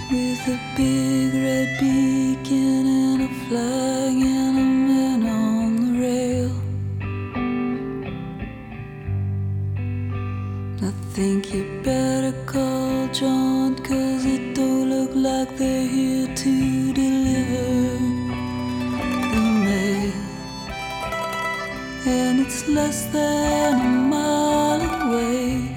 with a big red beacon and a flag and a man on the rail. I think you better call John, 'cause it don't look like they're here to deliver the mail. And it's less than a mile away.